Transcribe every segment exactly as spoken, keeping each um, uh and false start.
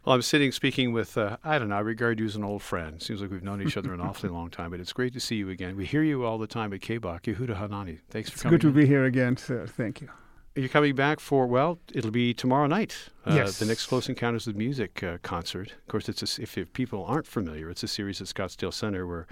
Well, I'm sitting speaking with, uh, I don't know, I regard you as an old friend. Seems like we've known each other an awfully long time, but it's great to see you again. We hear you all the time at K B O C. Yehuda Hanani, thanks for It's coming good to in. be here again, sir. Thank you. You're coming back for, well, it'll be tomorrow night. Uh, Yes. The next Close Encounters with Music uh, concert. Of course, it's a, if, if people aren't familiar, it's a series at Scottsdale Center where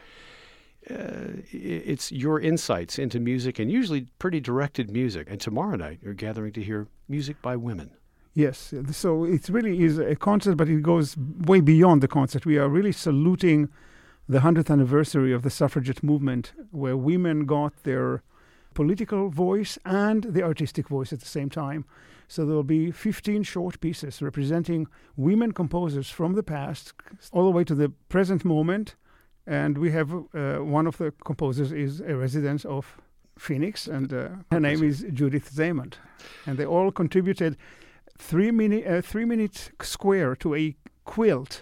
uh, it's your insights into music and usually pretty directed music. And tomorrow night, you're gathering to hear music by women. Yes, so it really is a concert, but it goes way beyond the concert. We are really saluting the hundredth anniversary of the suffragette movement, where women got their political voice and the artistic voice at the same time. So there will be fifteen short pieces representing women composers from the past all the way to the present moment. And we have uh, one of the composers is a resident of Phoenix, and uh, her name is Judith Zemond. And they all contributed three minute, uh, three minute square to a quilt,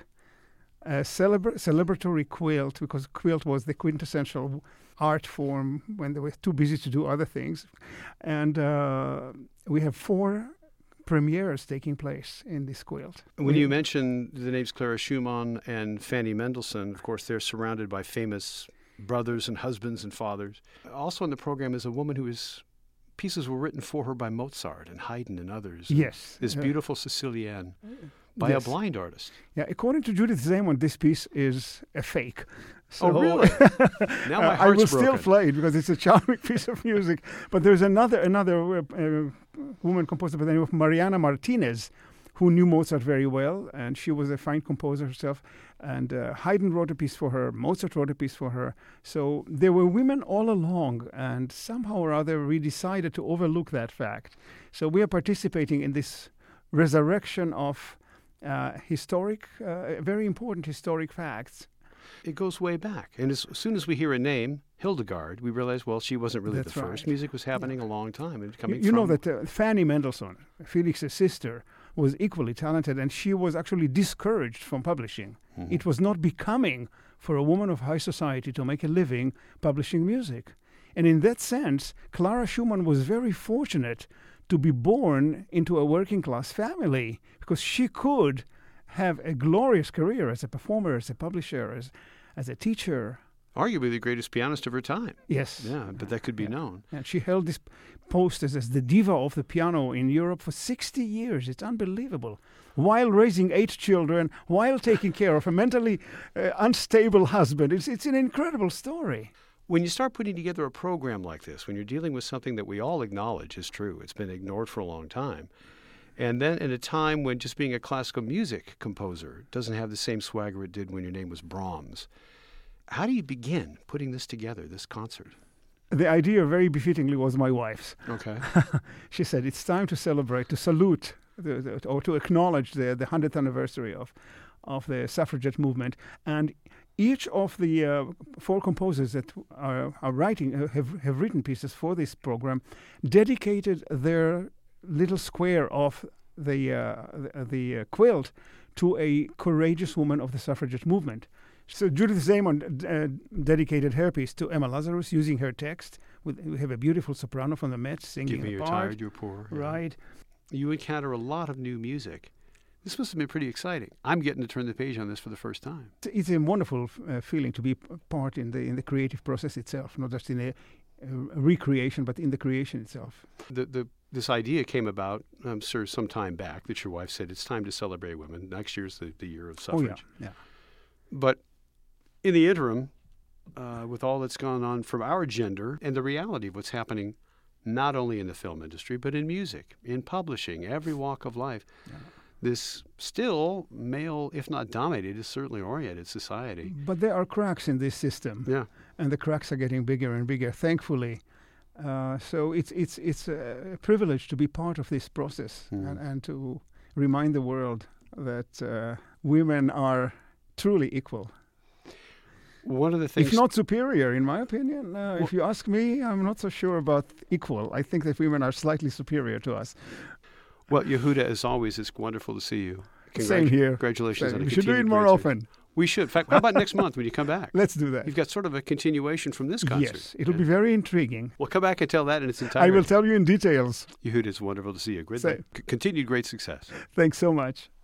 a celebra- celebratory quilt, because quilt was the quintessential art form when they were too busy to do other things. And uh, we have four premieres taking place in this quilt. When we, you mention the names Clara Schumann and Fanny Mendelssohn, of course, they're surrounded by famous brothers and husbands and fathers. Also in the program is a woman who is, pieces were written for her by Mozart and Haydn and others. Yes. This uh, beautiful Sicilienne by yes. a blind artist. Yeah, according to Judith Zemond, this piece is a fake. So, Oh, really? Now my I heart's will broken. still play it because it's a charming piece of music. But there's another another uh, uh, woman composer by the name of Mariana Martinez, who knew Mozart very well, and she was a fine composer herself. And uh, Haydn wrote a piece for her, Mozart wrote a piece for her. So there were women all along, and somehow or other we decided to overlook that fact. So we are participating in this resurrection of uh, historic, uh, very important historic facts. It goes way back. And as, as soon as we hear a name, Hildegard, we realize, well, she wasn't really That's the first. right. Music was happening a long time. And You, coming you from, know that uh, Fanny Mendelssohn, Felix's sister, was equally talented, and she was actually discouraged from publishing. Mhm. It was not becoming for a woman of high society to make a living publishing music. And in that sense, Clara Schumann was very fortunate to be born into a working class family, because she could have a glorious career as a performer, as a publisher, as, as a teacher. arguably the greatest pianist of her time. Yes. Yeah, but that could be Yeah. known. And she held this post as, as the diva of the piano in Europe for sixty years. It's unbelievable. While raising eight children, while taking care of a mentally uh, unstable husband. It's, it's an incredible story. When you start putting together a program like this, when you're dealing with something that we all acknowledge is true, it's been ignored for a long time, and then in a time when just being a classical music composer doesn't have the same swagger it did when your name was Brahms, how do you begin putting this together, this concert? The idea, very befittingly, was my wife's. Okay. She said, it's time to celebrate, to salute, the, the, or to acknowledge the, the hundredth anniversary of, of the suffragette movement. And each of the uh, four composers that are, are writing, uh, have, have written pieces for this program, dedicated their little square of the, uh, the, the uh, quilt to a courageous woman of the suffragette movement. So Judith Zemond uh, dedicated her piece to Emma Lazarus, using her text. With, we have a beautiful soprano from the Met singing Give me a you're part. tired, you're poor. Yeah. Right. You encounter a lot of new music. This must have been pretty exciting. I'm getting to turn the page on this for the first time. It's, it's a wonderful uh, feeling to be p- part in the in the creative process itself, not just in a, a recreation, but in the creation itself. The, the, this idea came about, um, sir, some time back that your wife said it's time to celebrate women. Next year's the, the year of suffrage. Oh, yeah. yeah. But in the interim, uh, with all that's gone on from our gender and the reality of what's happening not only in the film industry, but in music, in publishing, every walk of life, Yeah. this still male, if not dominated, is certainly oriented society. But there are cracks in this system, Yeah. and the cracks are getting bigger and bigger, thankfully. Uh, so it's it's it's a privilege to be part of this process Mm. and, and to remind the world that uh, women are truly equal. One of the things... If not superior, in my opinion. Uh, Well- if you ask me, I'm not so sure about equal. I think that women are slightly superior to us. Well, Yehuda, as always, it's wonderful to see you. Same here. Congratulations Same. on a We should do it continued more great often. success. We should. In fact, how about next month when you come back? Let's do that. You've got sort of a continuation from this concert. Yes, it'll Yeah. be very intriguing. Well, come back and tell that in its entirety. I will tell you in details. Yehuda, it's wonderful to see you. Great, Same. c- continued great success. Thanks so much.